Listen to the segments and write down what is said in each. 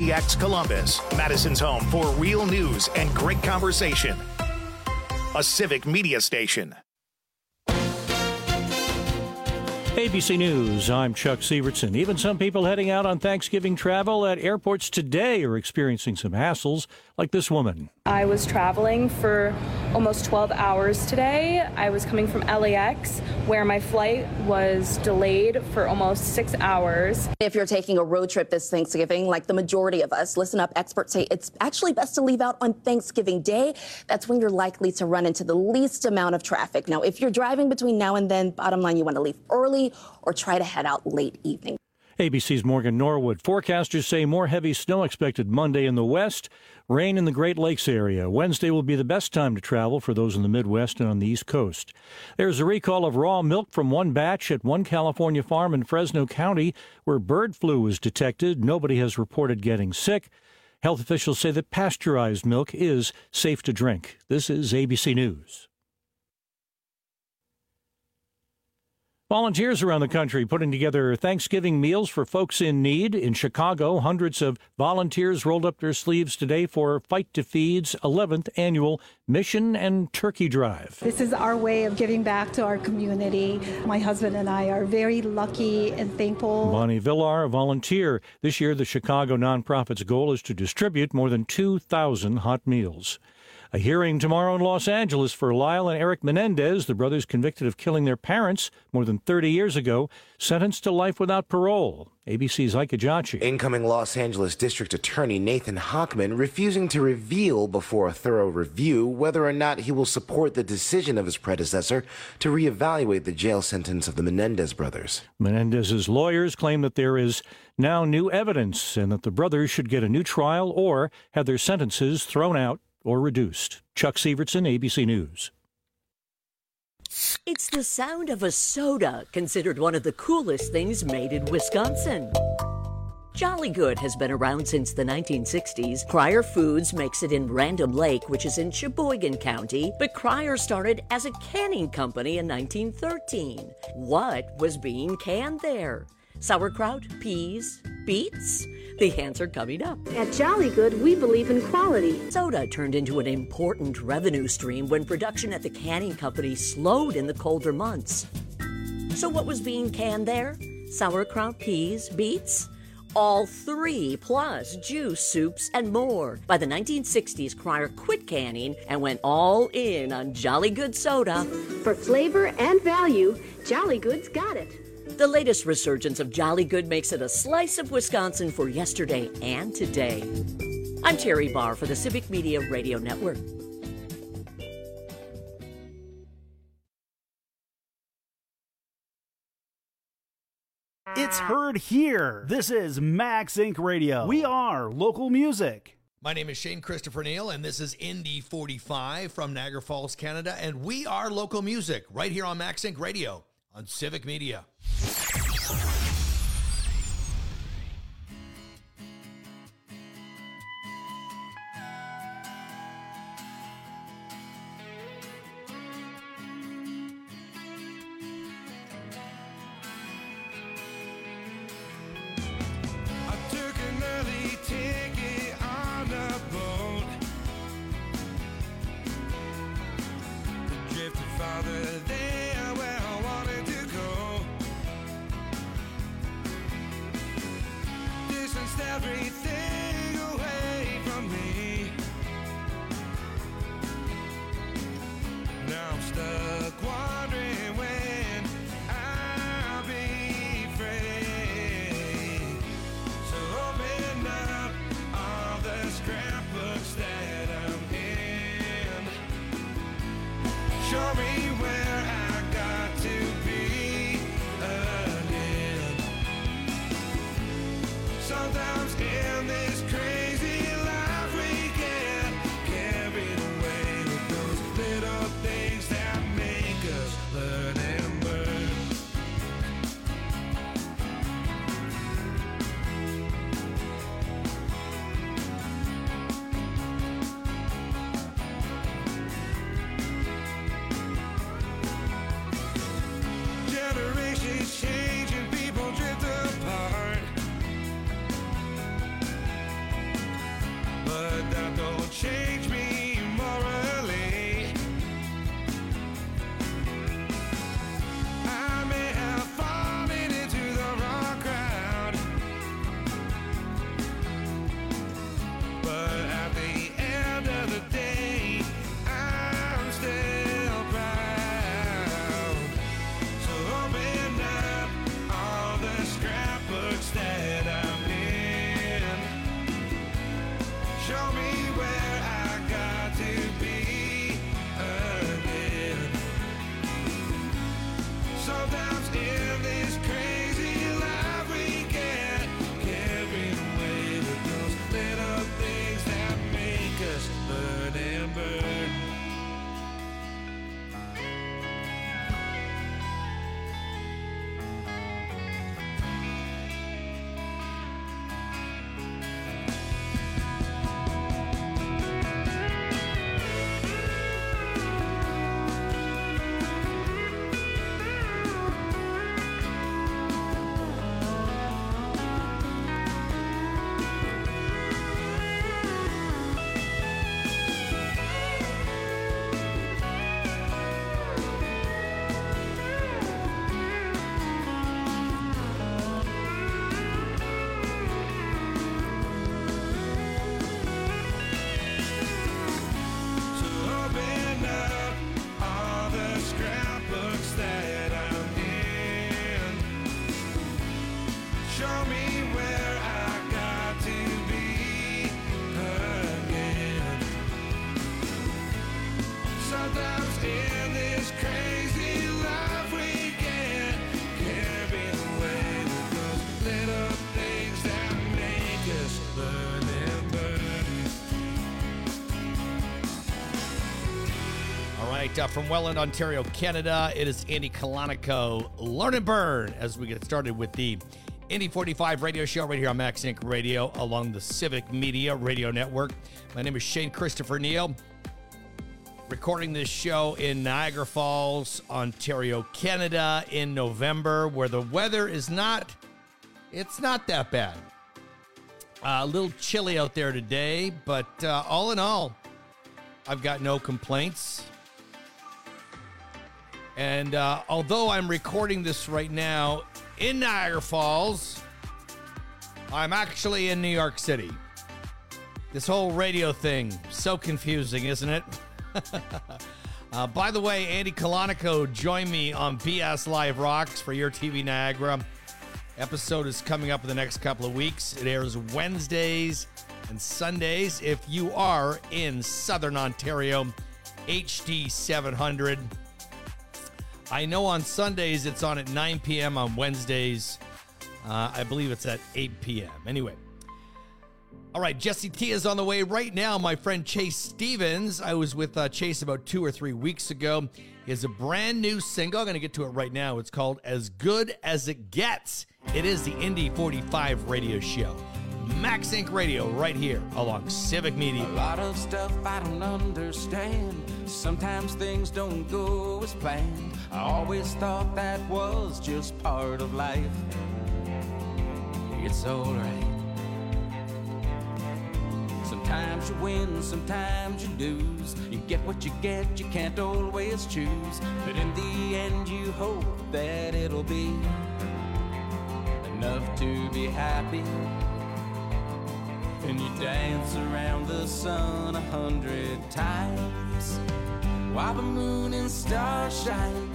KPTX Columbus, Madison's home for real news and great conversation. A civic media station. ABC News, I'm Chuck Sievertson. Even some people heading out on Thanksgiving travel at airports today are experiencing some hassles, like this woman. I was traveling for almost 12 hours today. I was coming from LAX, where my flight was delayed for almost 6 hours. If you're taking a road trip this Thanksgiving, like the majority of us, listen up, experts say it's actually best to leave out on Thanksgiving Day. That's when you're likely to run into the least amount of traffic. Now, if you're driving between now and then, bottom line, you want to leave early or try to head out late evening. ABC's Morgan Norwood. Forecasters say more heavy snow expected Monday in the west, rain in the Great Lakes area. Wednesday will be the best time to travel for those in the Midwest and on the East Coast. There's a recall of raw milk from one batch at one California farm in Fresno County where bird flu was detected. Nobody has reported getting sick. Health officials say that pasteurized milk is safe to drink. This is ABC News. Volunteers around the country putting together Thanksgiving meals for folks in need. In Chicago, hundreds of volunteers rolled up their sleeves today for Fight to Feed's 11th annual Mission and Turkey Drive. This is our way of giving back to our community. My husband and I are very lucky and thankful. Bonnie Villar, a volunteer. This year, the Chicago nonprofit's goal is to distribute more than 2,000 hot meals. A hearing tomorrow in Los Angeles for Lyle and Eric Menendez, the brothers convicted of killing their parents more than 30 years ago, sentenced to life without parole. ABC's Ike Ajachi. Incoming Los Angeles District Attorney Nathan Hochman refusing to reveal before a thorough review whether or not he will support the decision of his predecessor to reevaluate the jail sentence of the Menendez brothers. Menendez's lawyers claim that there is now new evidence and that the brothers should get a new trial or have their sentences thrown out or reduced. Chuck Sievertson, ABC News. It's the sound of a soda, considered one of the coolest things made in Wisconsin. Jolly Good has been around since the 1960s. Cryer Foods makes it in Random Lake, which is in Sheboygan County, but Cryer started as a canning company in 1913. What was being canned there? Sauerkraut, peas, beets? The answer coming up. At Jolly Good, we believe in quality. Soda turned into an important revenue stream when production at the canning company slowed in the colder months. So what was being canned there? Sauerkraut, peas, beets? All three, plus juice, soups, and more. By the 1960s, Cryer quit canning and went all in on Jolly Good soda. For flavor and value, Jolly Good's got it. The latest resurgence of Jolly Good makes it a slice of Wisconsin for yesterday and today. I'm Terry Barr for the Civic Media Radio Network. It's heard here. This is Max Inc. Radio. We are local music. My name is Shane Christopher Neal, and this is Indy 45 from Niagara Falls, Canada, and we are local music right here on Max Inc. Radio on Civic Media. Everything away from me. Now I'm stuck wondering when I'll be free. So open up all the scrapbooks that I'm in. Show me where I got to be again. Sometimes in this crazy life we get carried away with those little things that make us learn and burn. don't change me morally. I may have fallen into the wrong crowd, but at the end of the day, I'm still proud. So open up all the scrapbooks that I'm in. Show me where I got to be again. Sometimes in this crazy life we get carried away with those little things that make us burn and burn. So open up all the scrapbooks that I'm in. Show me where I got to be again. Sometimes in this crazy life we get carried away with those little things that make us burn and burn. All right, from Welland, Ontario, Canada, it is Andy Kalanico, Learn and Burn, as we get started with the Indy 45 radio show right here on Max Inc. Radio along the Civic Media Radio Network. My name is Shane Christopher Neal, recording this show in Niagara Falls, Ontario, Canada in November, where the weather is not that bad. A little chilly out there today, but all in all, I've got no complaints. And although I'm recording this right now in Niagara Falls, I'm actually in New York City. This whole radio thing, so confusing, isn't it? By the way, Andy Kalanico joined me on BS Live Rocks for Your TV Niagara. Episode is coming up in the next couple of weeks. It airs Wednesdays and Sundays. If you are in Southern Ontario, HD 700. I know on Sundays it's on at 9 p.m. On Wednesdays, I believe it's at 8 p.m. Anyway. All right, Jesse T is on the way right now. My friend Chase Stevens. I was with Chase about 2 or 3 weeks ago. He has a brand new single. I'm going to get to it right now. It's called As Good As It Gets. It is the Indy 45 radio show. Max Inc. Radio right here along Civic Media. A lot of stuff I don't understand. Sometimes things don't go as planned. I always thought that was just part of life. It's alright. Sometimes you win, sometimes you lose. You get what you get, you can't always choose. But in the end you hope that it'll be enough to be happy. And you dance around the sun 100 times while the moon and stars shine.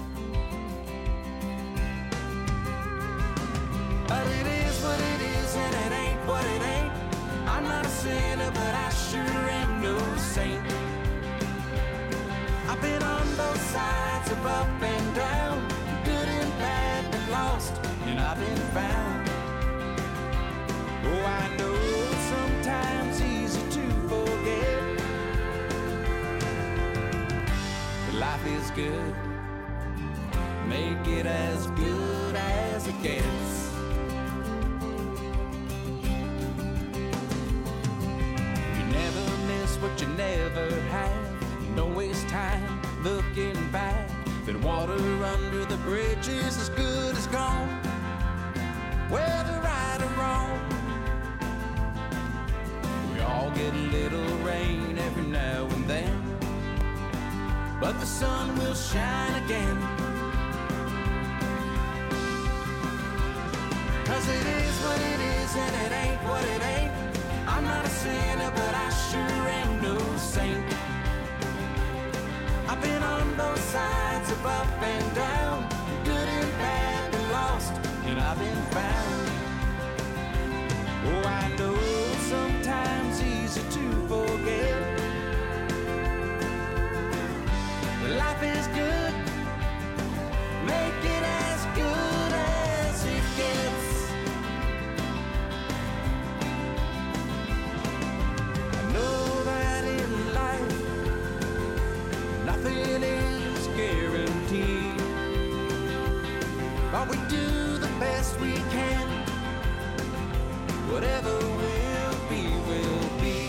But it is what it is and it ain't what it ain't. I'm not a sinner, but I sure am no saint. I've been on both sides of up and down, good and bad, been lost, and I've been found. Oh, I know it's sometimes easy to forget. But life is good, make it as good as it gets. What you never had, don't waste time looking back. Been water under the bridges as good as gone, whether right or wrong. We all get a little rain but the sun will shine again. 'Cause it is what it is and it ain't what it ain't. I'm not a sinner, but I sure am no saint. I've been on both sides of up and down, good and bad and lost, and I've been found. Oh, I know it's sometimes easy to forget. Life is good, make it as good as it gets. I know that in life nothing is guaranteed, but we do the best we can. Whatever will be, will be.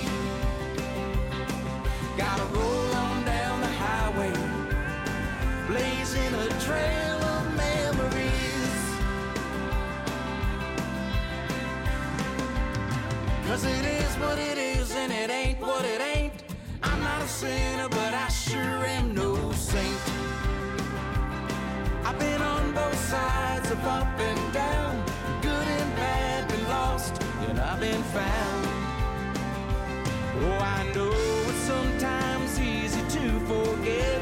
Gotta roll on down the highway, blazing a trail of memories. 'Cause it is what it is and it ain't what it ain't. I'm not a sinner, but I sure am no saint. I've been on both sides of up and down, good and bad, been lost, and I've been found. Oh, I know it's sometimes easy to forget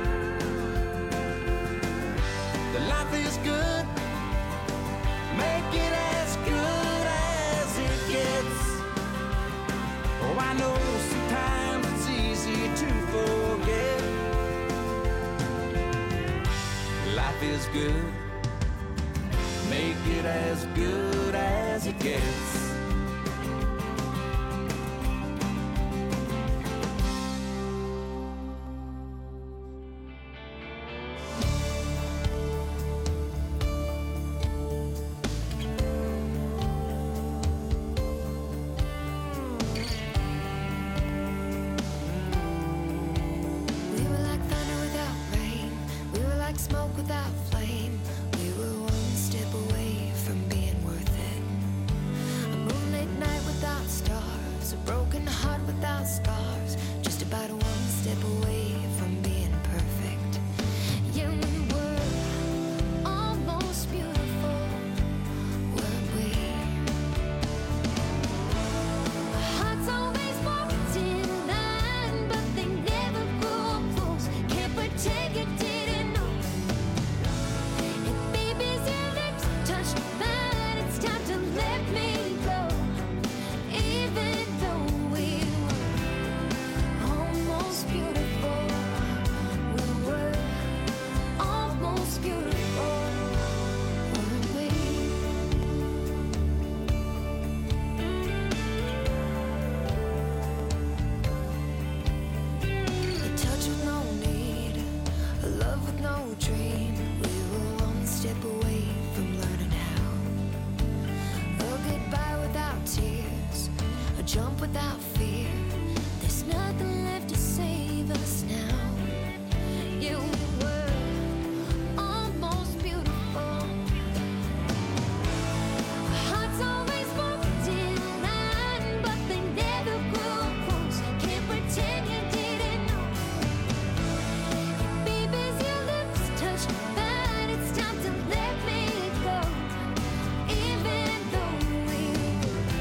that life is good, make it as good as it gets. Oh, I know sometimes it's easy to forget life is good, make it as good as it gets.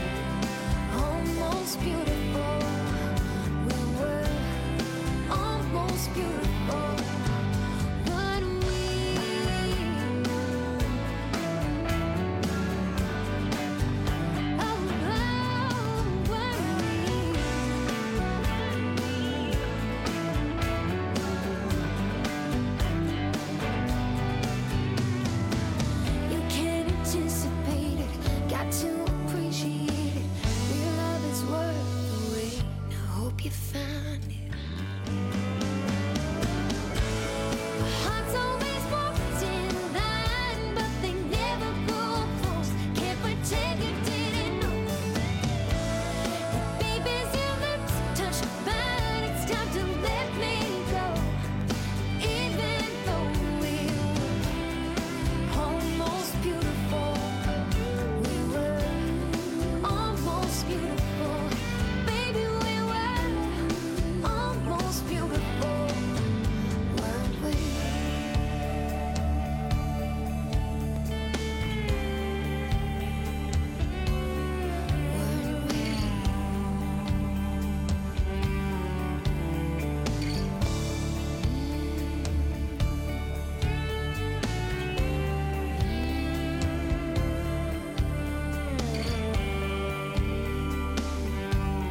Beautiful, we were almost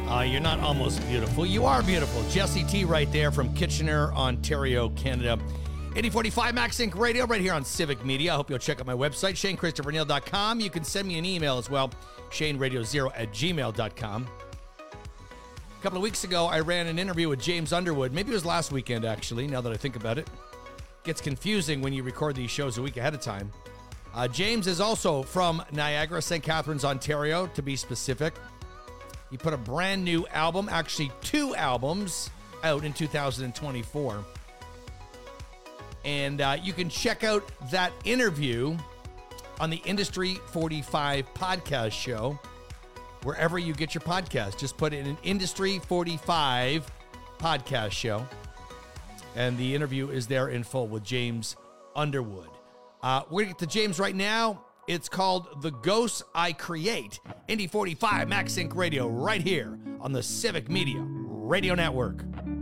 You're not almost beautiful. You are beautiful. Jesse T right there from Kitchener, Ontario, Canada. 8045 Max Inc. Radio right here on Civic Media. I hope you'll check out my website, ShaneChristopherNeil.com. You can send me an email as well, ShaneRadio0@gmail.com. A couple of weeks ago, I ran an interview with James Underwood. Maybe it was last weekend, actually, now that I think about it. Gets confusing when you record these shows a week ahead of time. James is also from Niagara, St. Catharines, Ontario, to be specific. He put a brand new album, actually 2 albums, out in 2024. And you can check out that interview on the Industry 45 podcast show, wherever you get your podcast. Just put in an Industry 45 podcast show. And the interview is there in full with James Underwood. We're going to get to James right now. It's called The Ghosts I Create. Indy 45 Max Inc. Radio right here on the Civic Media Radio Network.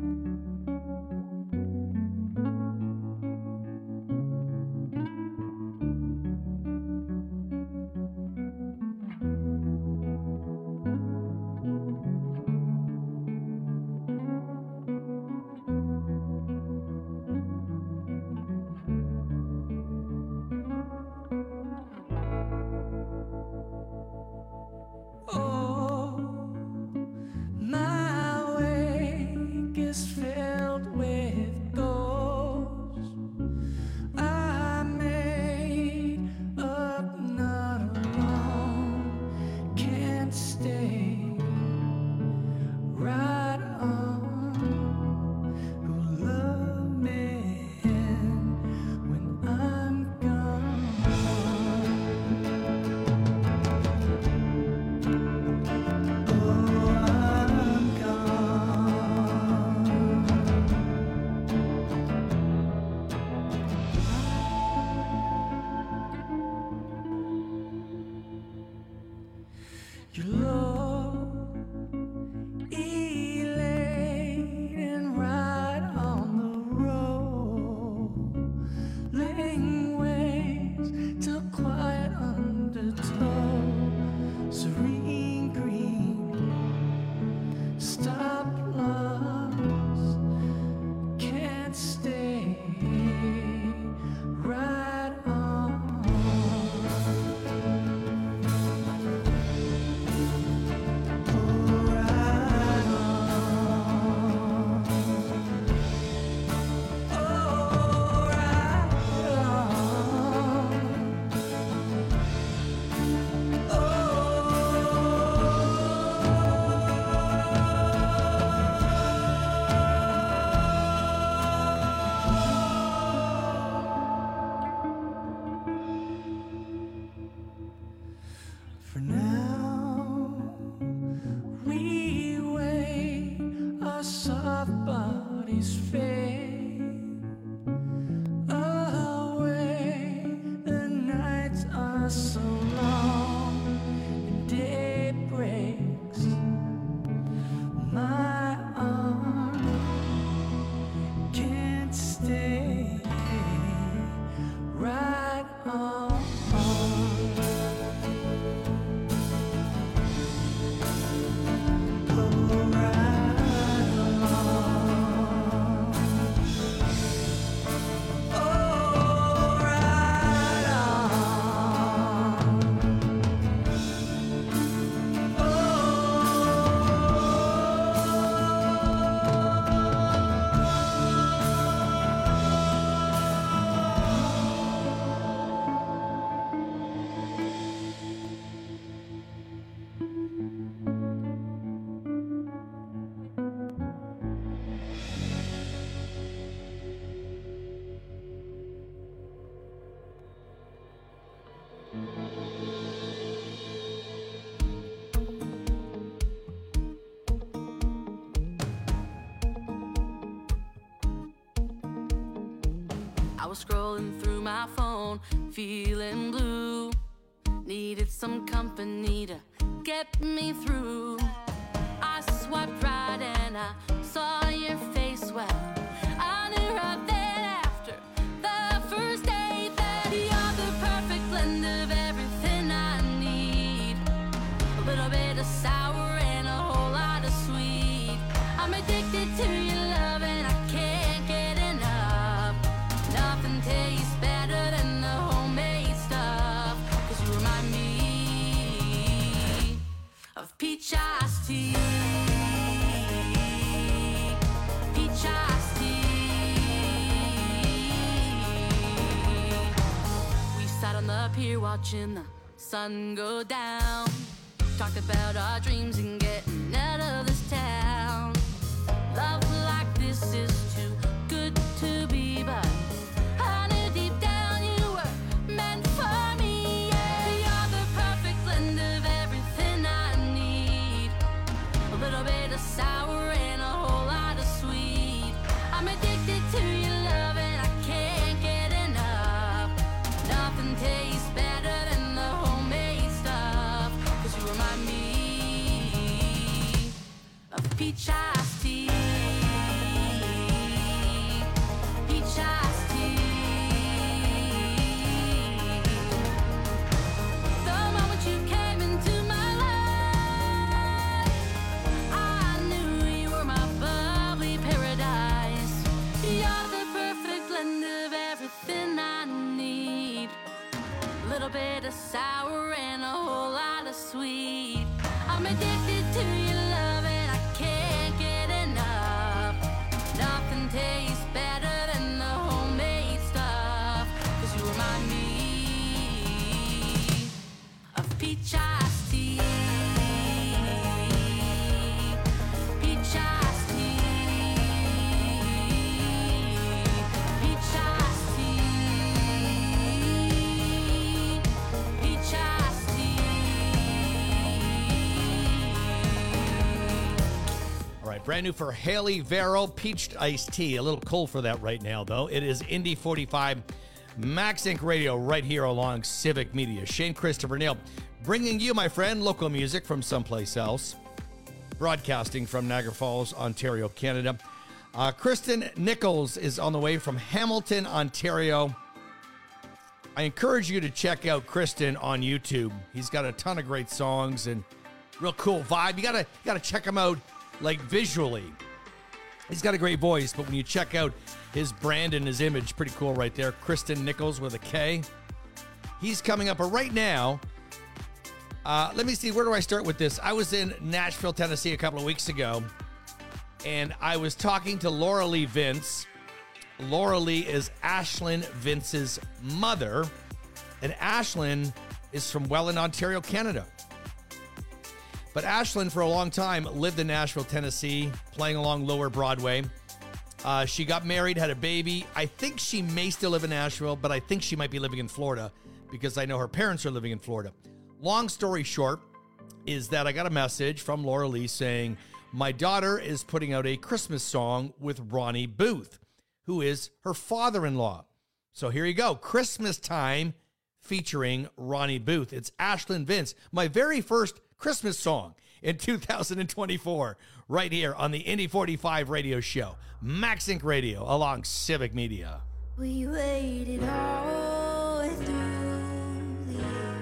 I was scrolling through my phone, feeling blue. Needed some company to get me through. I swiped right and I saw your face. Well, I knew right then after the first day that you're the perfect blend of everything I need. A little bit of sour and a whole lot of I'm addicted to your love and I can't get enough. Nothing tastes better than the homemade stuff. 'Cause you remind me of peach iced tea. Peach iced tea. We sat on the pier watching the sun go down. Talked about our dreams and getting out of this town. Love like this is too good to be, but I knew deep down you were meant for me. Yeah, you're the perfect blend of everything I need. A little bit of sour and a whole lot of sweet. I'm addicted to your love and I can't get enough. Nothing tastes better than the homemade stuff. 'Cause you remind me of peach iced tea. Peach iced tea. The moment you came into my life, I knew you were my bubbly paradise. You're the perfect blend of everything I need. A little bit of sour and a whole lot of sweet. I'm addicted to your love and I can't get enough. Nothing tastes better than the homemade stuff. 'Cause you remind me of peach iced tea. Peach iced tea. Peach iced tea. Peach iced All right, brand new for Haley Vero, peached iced tea. A little cold for that right now, though. It is Indy 45, Max Inc. Radio, right here along Civic Media. Shane Christopher Neal, bringing you, my friend, local music from someplace else. Broadcasting from Niagara Falls, Ontario, Canada. Kristen Nichols is on the way from Hamilton, Ontario. I encourage you to check out Kristen on YouTube. He's got a ton of great songs and real cool vibe. You gotta check him out, like, visually. He's got a great voice, but when you check out his brand and his image, pretty cool right there. Kristen Nichols with a K. He's coming up. But right now, let me see, where do I start with this? I was in Nashville, Tennessee a couple of weeks ago, and I was talking to Laura Lee Vince. Laura Lee is Ashlyn Vince's mother, and Ashlyn is from Welland, Ontario, Canada. But Ashlyn, for a long time, lived in Nashville, Tennessee, playing along Lower Broadway. She got married, had a baby. I think she may still live in Nashville, but I think she might be living in Florida because I know her parents are living in Florida. Long story short is that I got a message from Laura Lee saying, my daughter is putting out a Christmas song with Ronnie Booth, who is her father-in-law. So here you go, Christmas Time featuring Ronnie Booth. It's Ashlyn Vince, my very first Christmas song in 2024, right here on the Indy 45 radio show, Max Inc. Radio, along Civic Media. We waited all through the year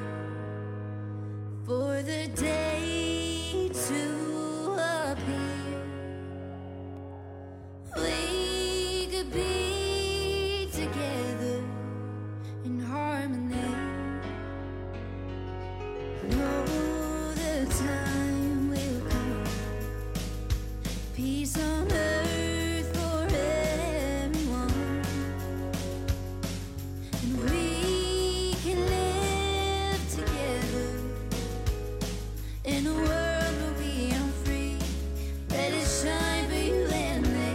for the day to appear. We could be together in harmony. No, the time will come. Peace on earth for everyone. And we can live together in a world where we are free. Let it shine for you and me.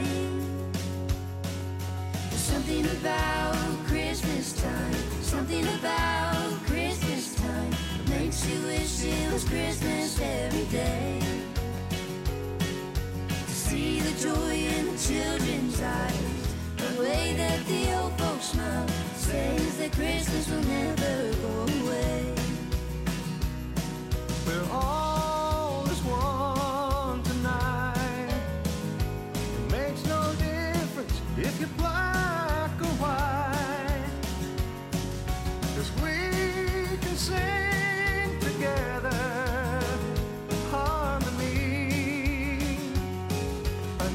There's something about Christmas time. Something about Christmas time makes you wish it was Christmas every day. To see the joy in the children's eyes, the way that the old folks smile, says that Christmas will never go away. We're all as one tonight. It makes no difference if you're black or white, 'cause we can sing together harmony.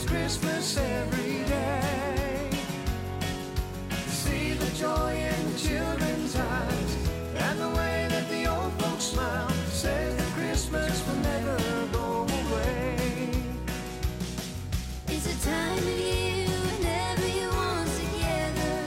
Christmas every day. See the joy in children's eyes and the way that the old folks smile. Says that Christmas will never go away. It's a time of year when everyone's together.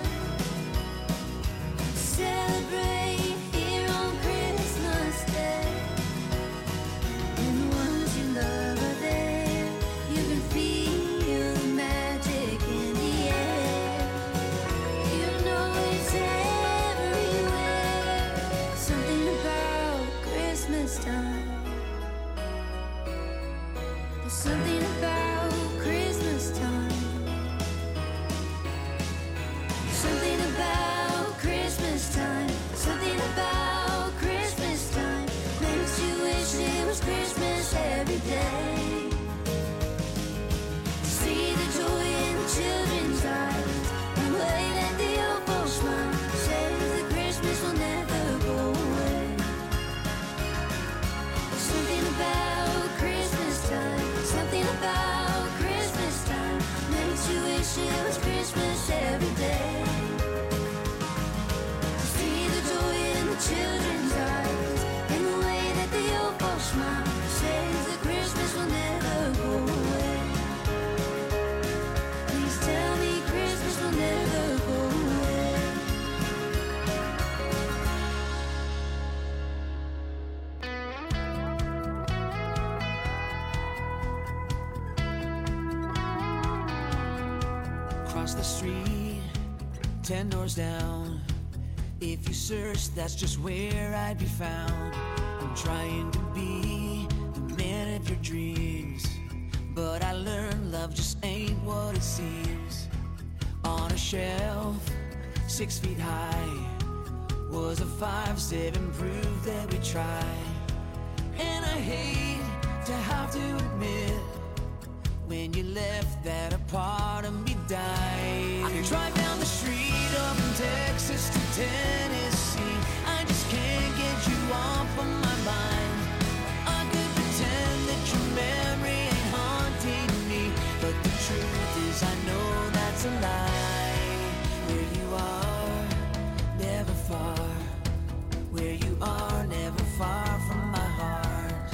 Celebrate here on Christmas Day. And the ones you love are there. You can feel the magic in the air. You know it's everywhere. Something about Christmas time. There's something about Christmas time. Something about Christmas time. Something about Christmas time makes you wish it was Christmas every day. See the joy in the children's eyes, the way that the old folks smile. Says that Christmas will never go away. Something about Christmas time. Something about Christmas time makes you wish it was Christmas every day. See the joy in the children's eyes and the way that the old folks smile. Says that Christmas will never go away. Please tell me Christmas will never go away. Across the street, 10 doors down. If you search, that's just where I'd be found. I'm trying to be the man of your dreams, but I learned love just ain't what it seems. On a shelf, 6 feet high, was a 5-7 proof that we tried. And I hate to have to admit, when you left, that a part of me died. I could drive down the street up from Texas to Tennessee. I just can't get you off of my mind. I could pretend that your memory ain't haunting me, but the truth is I know that's a lie. Where you are, never far. Where you are, never far from my heart.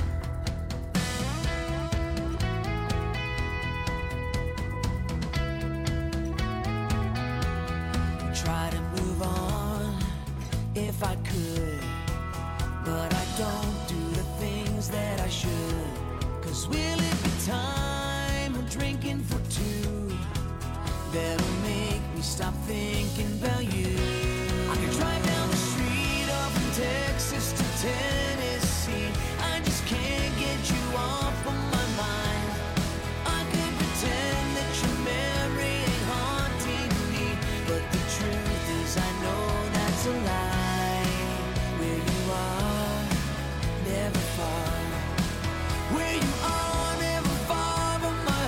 Try to move on if I could, but I don't do the things that I should. 'Cause will it be time of drinking for two that'll make me stop thinking about you? I could drive down the street up from Texas to Tennessee. I just can't get you off of my mind. I could pretend that your memory ain't haunting me, but the truth is I know that's a lie. Where you are, never far. Where you are, never far from my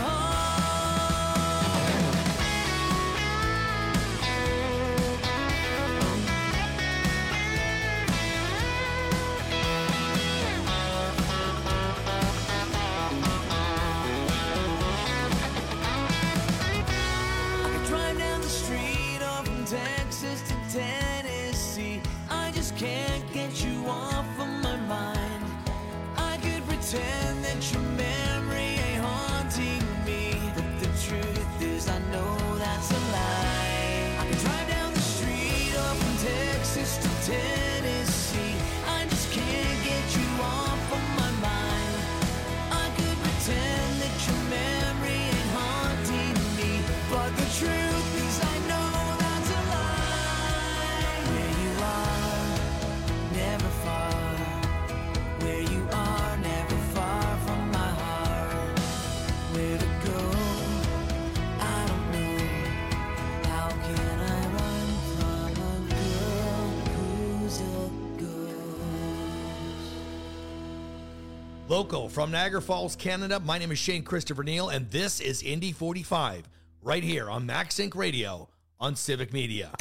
I could drive down the street up from Texas to Tennessee. I just can't get you off of my mind. I could pretend that your memory ain't haunting me, but the truth is I know that's a lie. I could drive down the street up from Texas to Tennessee. I just can't get you off of my mind. I could pretend that your memory ain't haunting me, but the truth is I know that's a lie. Where you are, never far. Where you are, never far from my heart. Where to go, I don't know. How can I run from a girl who's a ghost? Local from Niagara Falls, Canada, my name is Shane Christopher Neal, and this is Indy 45, right here on Max Inc. Radio on Civic Media.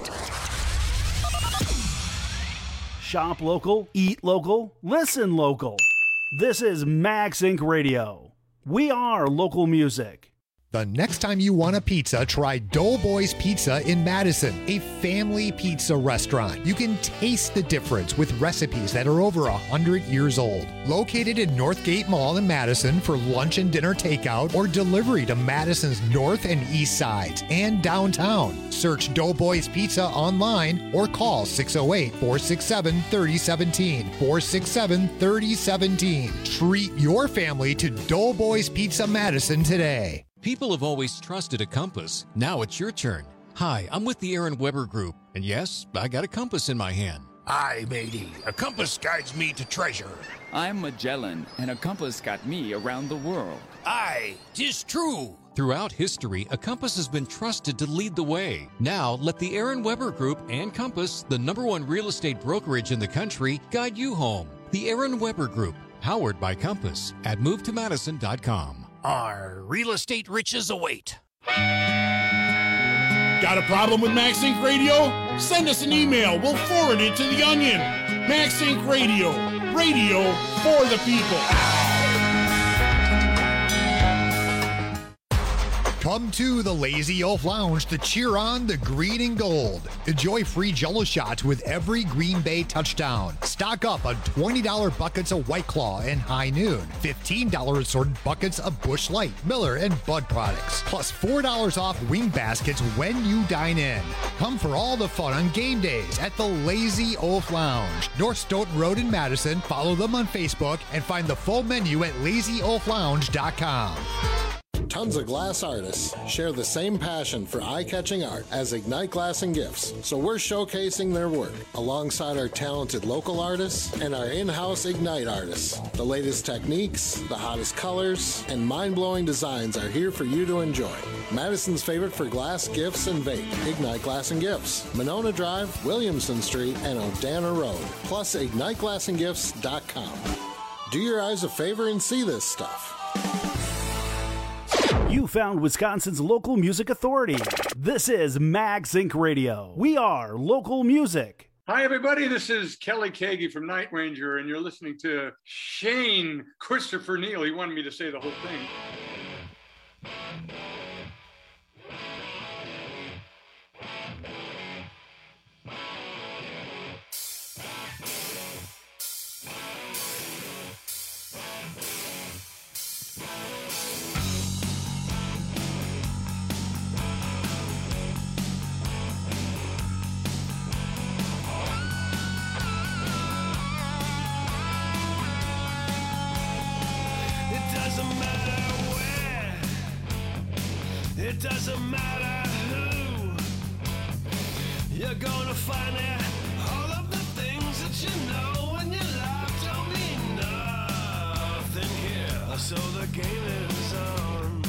Shop local, eat local, listen local. This is Max Inc. Radio. We are local music. The next time you want a pizza, try Doughboys Pizza in Madison, a family pizza restaurant. You can taste the difference with recipes that are over 100 years old. Located in Northgate Mall in Madison for lunch and dinner takeout or delivery to Madison's north and east sides and downtown. Search Doughboys Pizza online or call 608-467-3017. 467-3017. Treat your family to Doughboys Pizza Madison today. People have always trusted a compass. Now it's your turn. Hi, I'm with the Aaron Weber Group, and yes, I got a compass in my hand. Aye, matey. A compass guides me to treasure. I'm Magellan, and a compass got me around the world. Aye, 'tis true. Throughout history, a compass has been trusted to lead the way. Now, let the Aaron Weber Group and Compass, the #1 real estate brokerage in the country, guide you home. The Aaron Weber Group, powered by Compass, at movetomadison.com. Our real estate riches await. Got a problem with MaxInc Radio? Send us an email. We'll forward it to The Onion. MaxInc Radio. Radio for the people. Come to the Lazy Oaf Lounge to cheer on the green and gold. Enjoy free Jell-O shots with every Green Bay touchdown. Stock up on $20 buckets of White Claw and High Noon. $15 assorted buckets of Busch Light, Miller, and Bud products. Plus $4 off wing baskets when you dine in. Come for all the fun on game days at the Lazy Oaf Lounge. North Stoughton Road in Madison. Follow them on Facebook and find the full menu at lazyoaflounge.com. Tons of glass artists share the same passion for eye-catching art as Ignite Glass and Gifts, so we're showcasing their work alongside our talented local artists and our in-house Ignite artists. The latest techniques, the hottest colors, and mind-blowing designs are here for you to enjoy. Madison's favorite for glass, gifts, and vape, Ignite Glass and Gifts, Monona Drive, Williamson Street, and Odana Road, plus IgniteGlassandGifts.com. Do your eyes a favor and see this stuff. You found Wisconsin's local music authority. This is MaxInc Radio. We are local music. Hi, everybody. This is Kelly Kagi from Night Ranger, and you're listening to Shane Christopher Neal. He wanted me to say the whole thing. It doesn't matter who you're gonna find it. All of the things that you know when you love don't mean nothing here. So the game is on.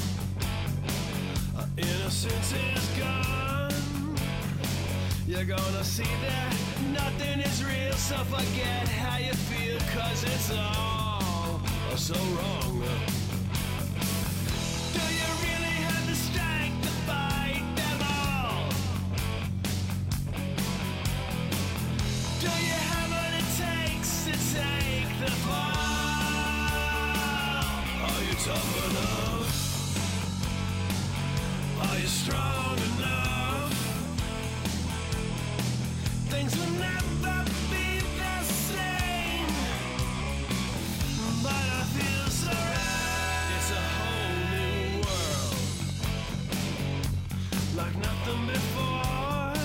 Innocence is gone. You're gonna see that nothing is real, so forget how you feel, 'cause it's all so wrong. Do you really have the strength to fight them all? Do you have what it takes to take the fall? Are you tough enough? Are you strong enough? Things will never be the same, but I feel so right. It's a whole new world, like nothing before.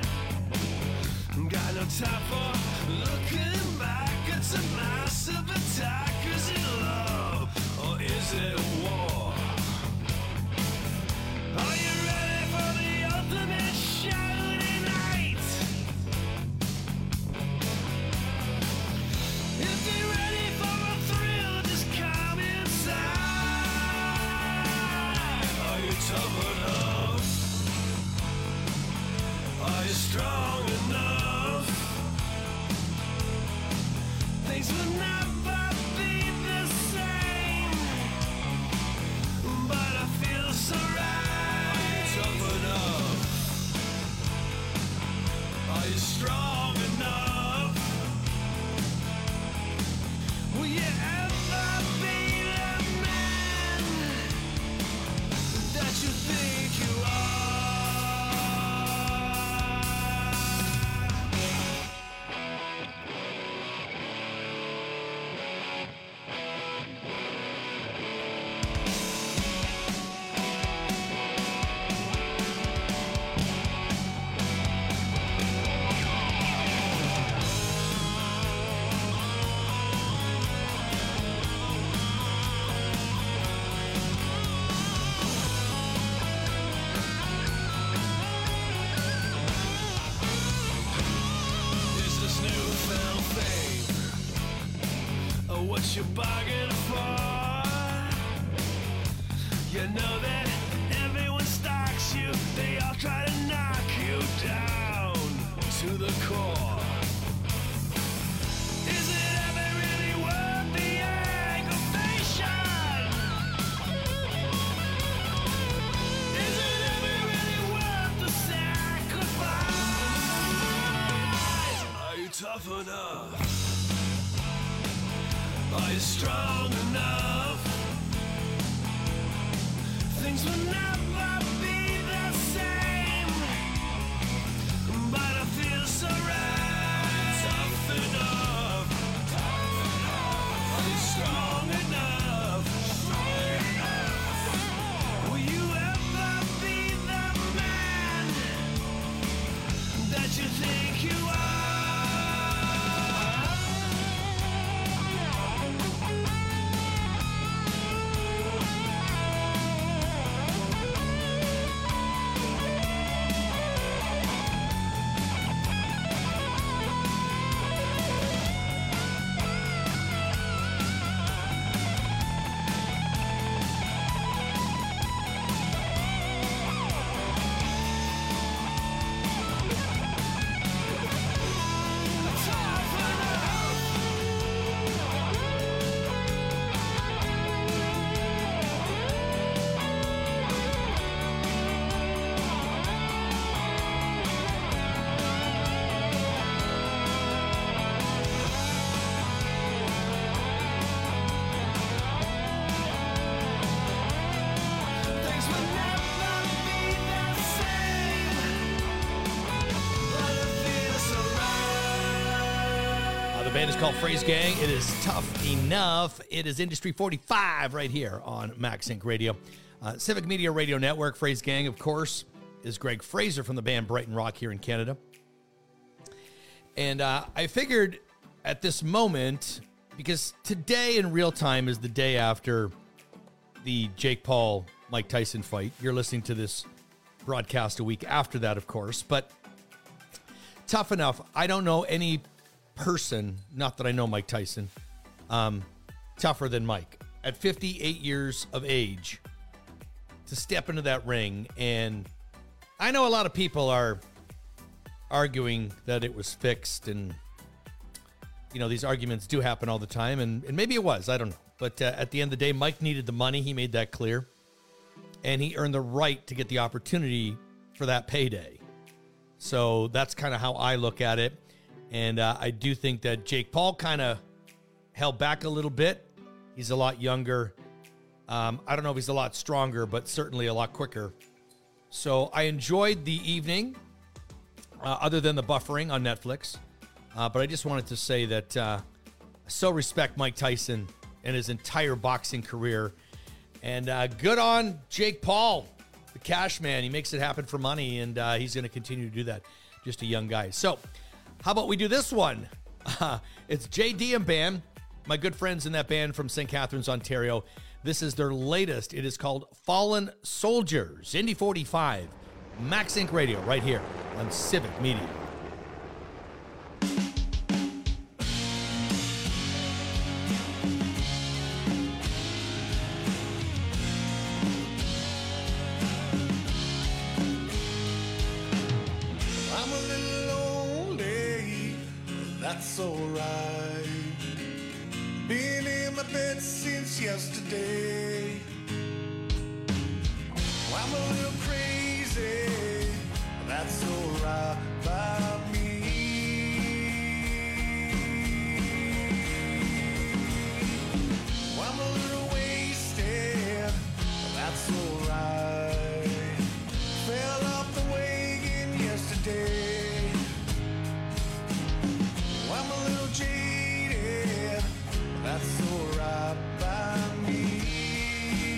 Got no time for looking back. It's a massive attack. Is it love or is it war? Are you ready for the ultimate show tonight? If you're ready for a thrill, just come inside. Are you tough enough? Are you strong enough? Things will never be the same, but I feel so right. Are you tough enough? Are you strong enough? Will you ever be the man that what you bargained for. You know that everyone stalks you. They all try to knock you down to the core. Is it ever really worth the aggravation? Is it ever really worth the sacrifice? Are you tough enough? Are you strong enough? Things will never be the same, but I feel so right. Tough enough. Are you strong enough? Will you ever be the man that you think you are? The band is called Phrase Gang. It is Tough Enough. It is Industry 45 right here on Max Inc. Radio. Civic Media Radio Network. Phrase Gang, of course, is Greg Fraser from the band Brighton Rock here in Canada. And I figured at this moment, because today in real time is the day after the Jake Paul, Mike Tyson fight. You're listening to this broadcast a week after that, of course. But tough enough. I don't know any person, not that I know Mike Tyson, tougher than Mike. At 58 years of age, to step into that ring. And I know a lot of people are arguing that it was fixed, and you know, these arguments do happen all the time, and maybe it was, I don't know. But at the end of the day, Mike needed the money. He made that clear, and he earned the right to get the opportunity for that payday. So that's kind of how I look at it. And I do think that Jake Paul kind of held back a little bit. He's a lot younger. I don't know if he's a lot stronger, but certainly a lot quicker. So I enjoyed the evening, other than the buffering on Netflix. But I just wanted to say that I so respect Mike Tyson and his entire boxing career. And good on Jake Paul, the cash man. He makes it happen for money, and he's going to continue to do that. Just a young guy. So how about we do this one? It's JD and Band, my good friends in that band from St. Catharines, Ontario. This is their latest. It is called Fallen Soldiers. Indy 45, Max Inc. Radio, right here on Civic Media. I'm a little lonely, that's alright. Been in my bed since yesterday. I'm a little crazy, that's alright by me. I'm a little wasted, that's alright. Fell off the wagon yesterday. I'm a little jaded, that's alright by me.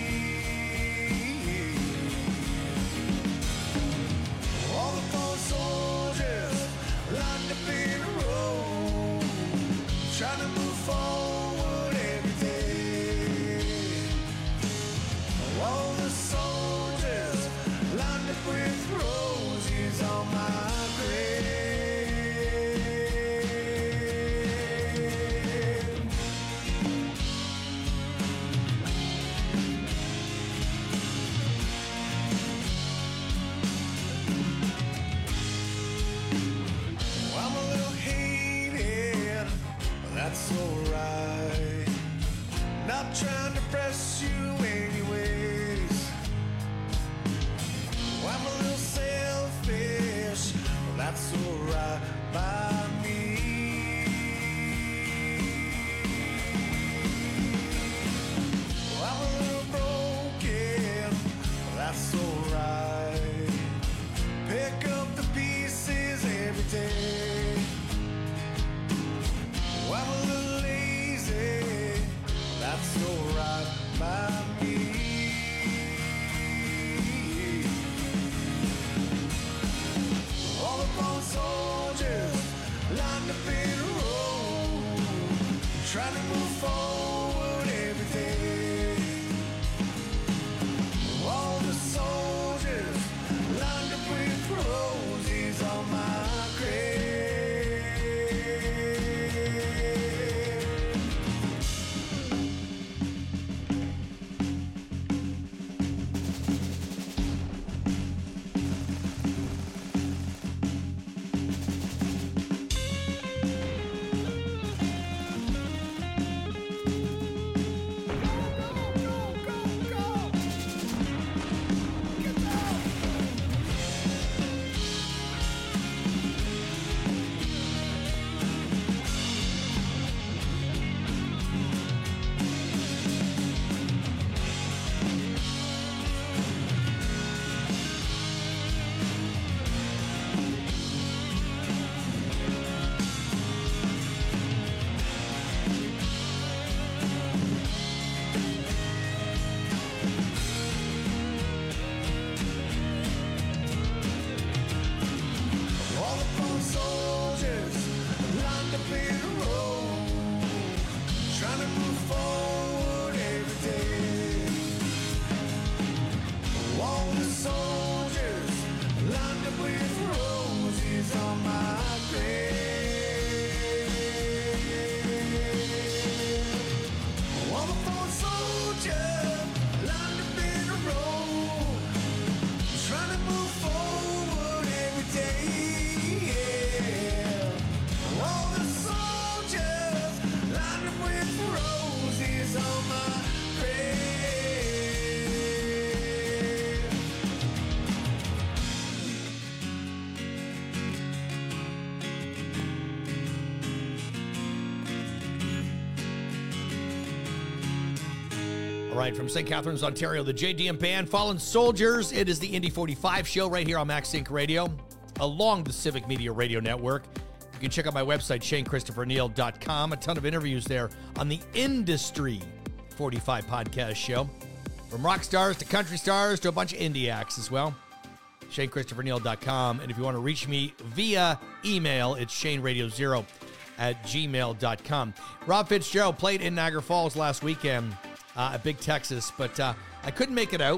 All right, from St. Catharines, Ontario, the JDM Band, Fallen Soldiers. It is the Indy 45 show right here on Max Inc. Radio, along the Civic Media Radio Network. You can check out my website, ShaneChristopherNeal.com. A ton of interviews there on the Industry 45 podcast show. From rock stars to country stars to a bunch of indie acts as well. ShaneChristopherNeal.com. And if you want to reach me via email, it's ShaneRadio0@gmail.com. Rob Fitzgerald played in Niagara Falls last weekend at Big Texas, but I couldn't make it out.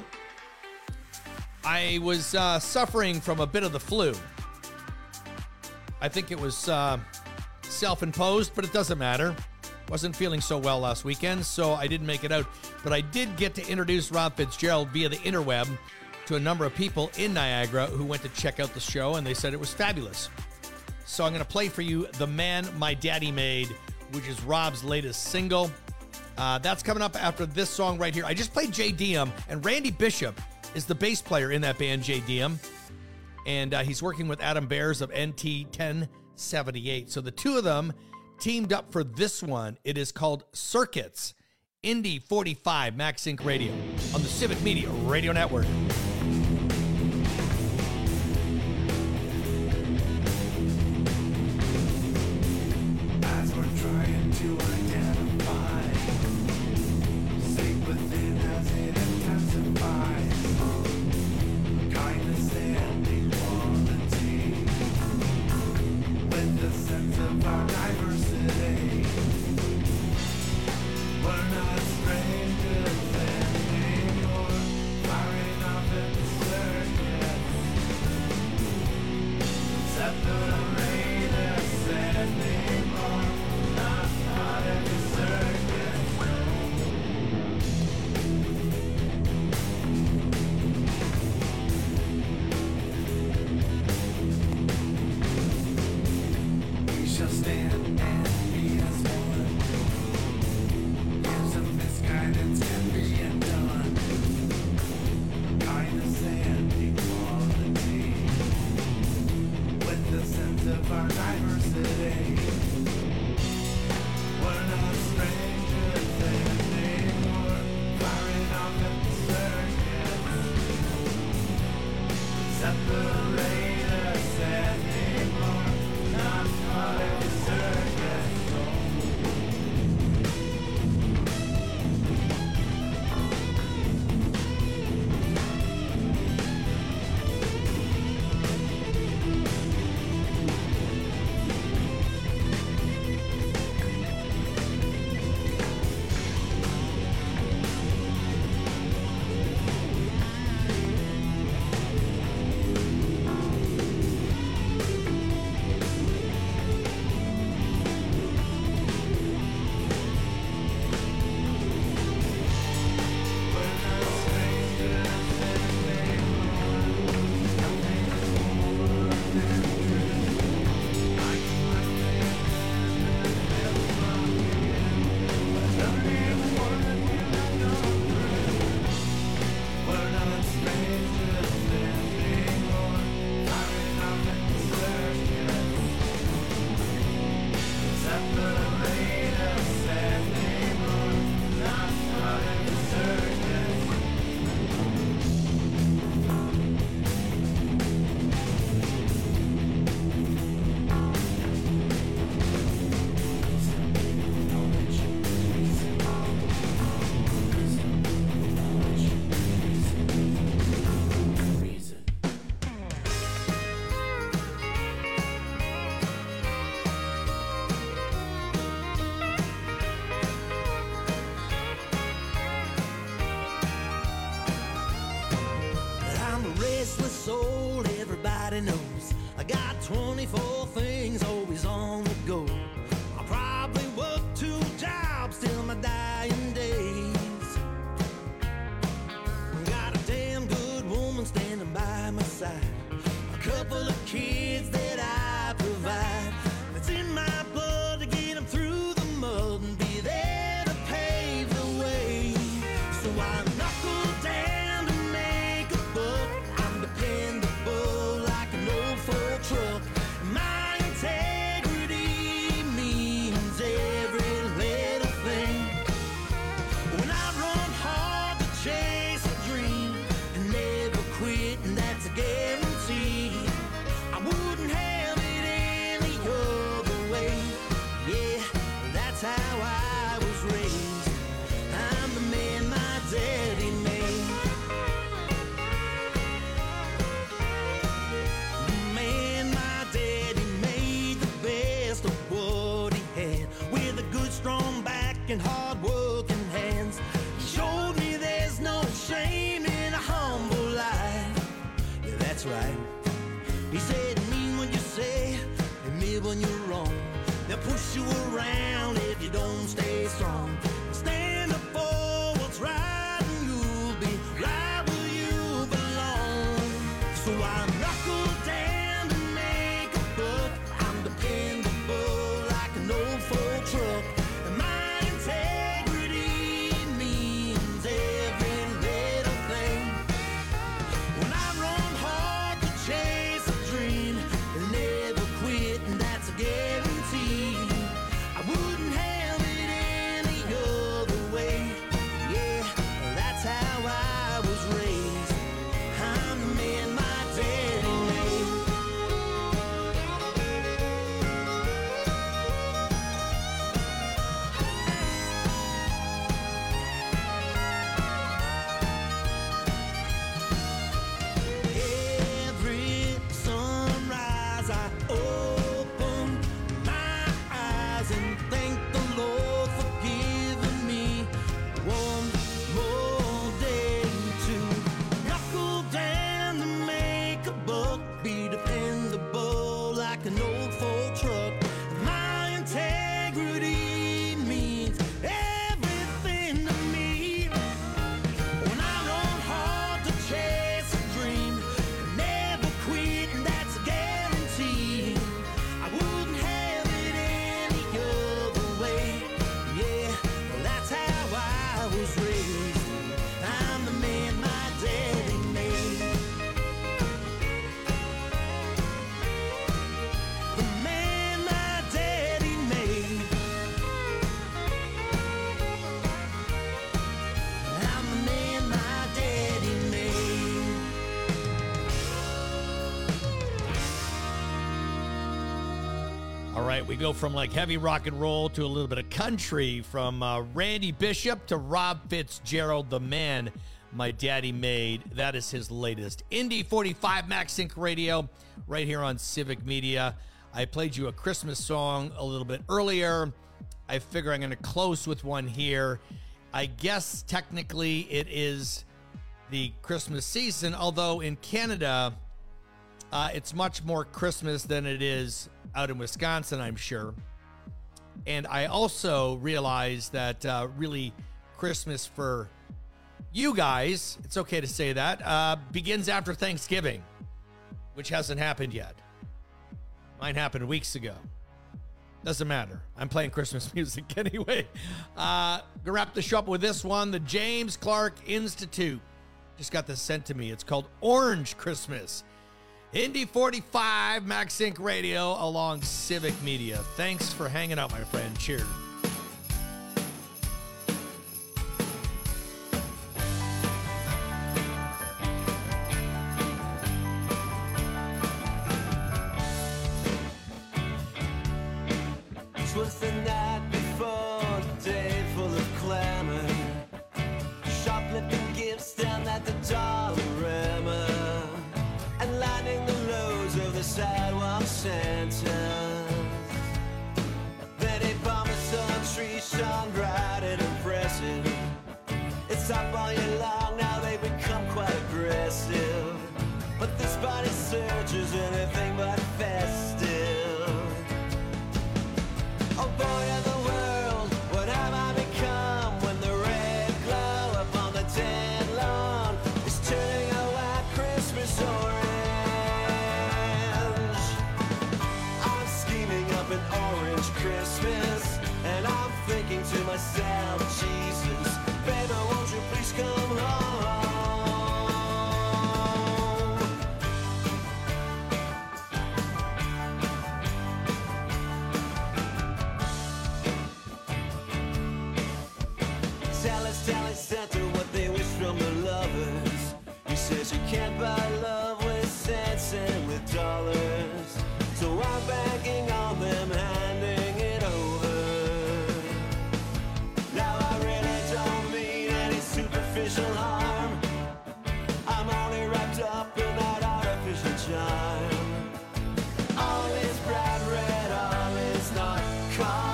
I was suffering from a bit of the flu. I think it was self-imposed, but it doesn't matter. Wasn't feeling so well last weekend, so I didn't make it out. But I did get to introduce Rob Fitzgerald via the interweb to a number of people in Niagara who went to check out the show, and they said it was fabulous. So I'm going to play for you The Man My Daddy Made, which is Rob's latest single. That's coming up after this song right here. I just played JDM, and Randy Bishop is the bass player in that band, JDM. And he's working with Adam Bears of NT 1078. So the two of them teamed up for this one. It is called Circuits, Indy 45, Max Inc. Radio on the Civic Media Radio Network. As we're trying to identify, sink within as it intensifies. Kindness and equality, with the sense of our diversity. We're not strangers anymore, firing off in circuits. Separate us anymore, not in circuits. We shall stand and be as one. Years of misguidance can be undone. Kindness and equality, with the sense of our diversity. We're not strangers anymore, firing off at the circuits. Separate us anymore, not caught in the circuits. I'm a restless soul, everybody knows. I got 24 things always on the go. I'll probably work 2 jobs till my dying days. Got a damn good woman standing by my side. A couple of kids that I provide. It's in my blood to get them through the mud and be there to pave the way. So I knuckle down to make a buck. I'm dependable like an old Ford truck. My right, we go from like heavy rock and roll to a little bit of country, from Randy Bishop to Rob Fitzgerald, the man my daddy made. That is his latest. Indy 45 Max Sync Radio right here on Civic Media. I played you a Christmas song a little bit earlier. I figure I'm going to close with one here. I guess technically it is the Christmas season, although in Canada, it's much more Christmas than it is out in Wisconsin, I'm sure. And I also realized that really Christmas for you guys, it's okay to say that, begins after Thanksgiving, which hasn't happened yet. Mine happened weeks ago. Doesn't matter. I'm playing Christmas music anyway. Gonna wrap the show up with this one. The James Clark Institute just got this sent to me. It's called Orange Christmas. Indy 45 Max Sync Radio along Civic Media. Thanks for hanging out, my friend. Cheers. Was the night before, the day full of clamor, shoplifting gifts down at the Dollarama, and lining the roads of the sidewalk Santas. Betty Bombers on trees shone bright and impressive. It's up all year long, now they become quite aggressive, but this body surges anything but festive. Oh boy of the world, what have I become when the red glow up on the dead lawn is turning a white Christmas orange? I'm scheming up an orange Christmas, and I'm thinking to myself, Jesus, baby, won't you please come home? Telling Santa what they wish from the lovers. He says you can't buy love with cents and with dollars. So I'm banking on them handing it over. Now I really don't mean any superficial harm. I'm only wrapped up in that artificial charm. All is bright red, all is not calm.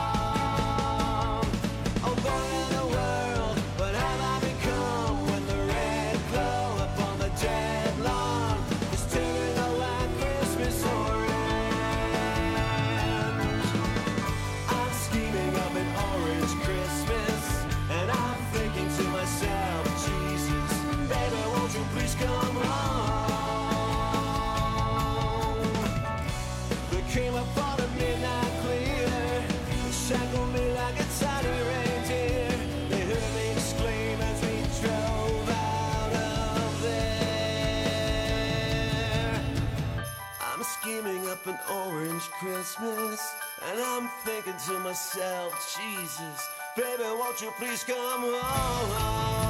An orange Christmas, and I'm thinking to myself, Jesus, baby, won't you please come home?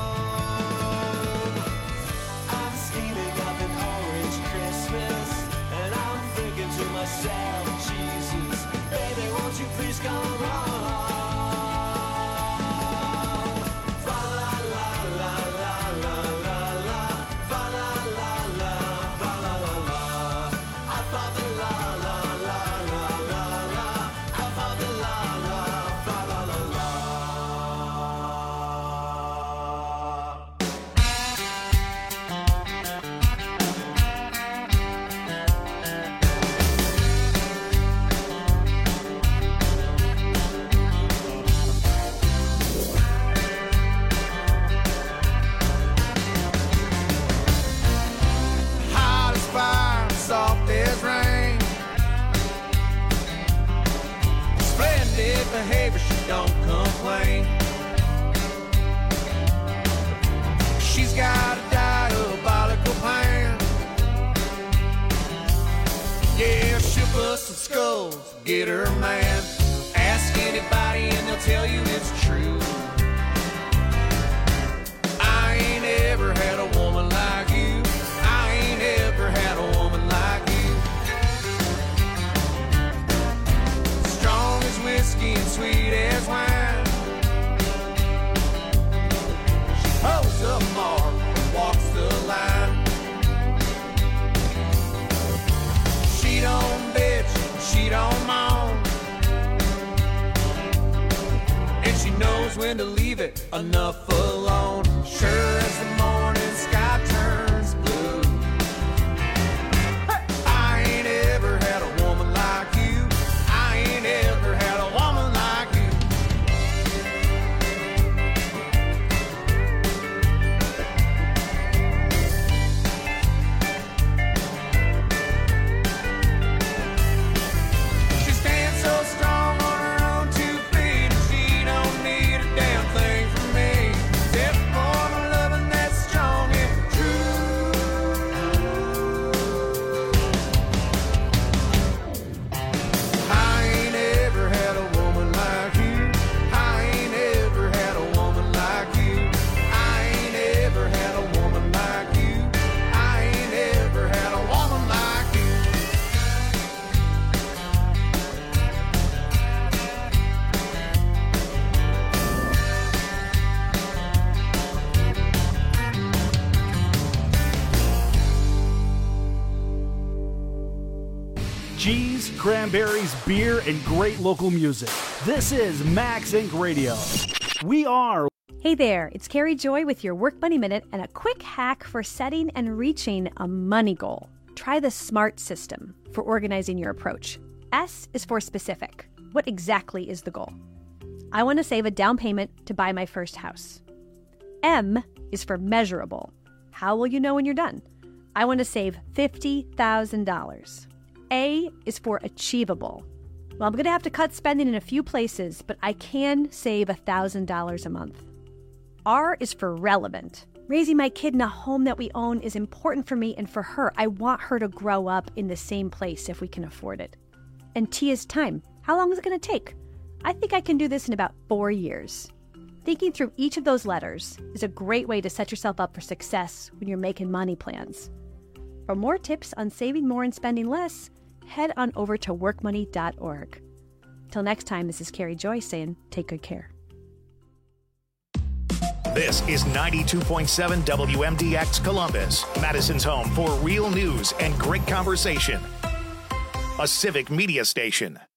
I'm scheming up an orange Christmas, and I'm thinking to myself, Jesus, baby, won't you please come home? Behavior, she don't complain. She's got a diabolical plan. Yeah, she'll bust some skulls, get her man. Ask anybody and they'll tell you it's true. I ain't ever had a woman like you. I ain't ever had a woman like you. when to leave it enough alone. Sure as the morning sky turns blue. Hey! I ain't ever had a woman like you. I ain't ever had a woman like you. She stands so strong on her own 2 feet, and she don't need a damn thing from me, except for my loving that's strong and true. I ain't ever had a woman like you. I ain't ever had a woman like you. I ain't ever had a woman like you. I ain't ever had a woman like you. Cheese, cranberries, beer, and great local music. This is Max Inc. Radio. We are. Hey there, it's Carrie Joy with your Work Money Minute and a quick hack for setting and reaching a money goal. Try the SMART system for organizing your approach. S is for specific. What exactly is the goal? I want to save a down payment to buy my first house. M is for measurable. How will you know when you're done? I want to save $50,000. A is for achievable. Well, I'm going to have to cut spending in a few places, but I can save $1,000 a month. R is for relevant. Raising my kid in a home that we own is important for me and for her. I want her to grow up in the same place if we can afford it. And T is time. How long is it going to take? I think I can do this in about 4 years. Thinking through each of those letters is a great way to set yourself up for success when you're making money plans. For more tips on saving more and spending less, head on over to workmoney.org. Till next time, this is Carrie Joy saying, take good care. This is 92.7 WMDX Columbus, Madison's home for real news and great conversation. A civic media station.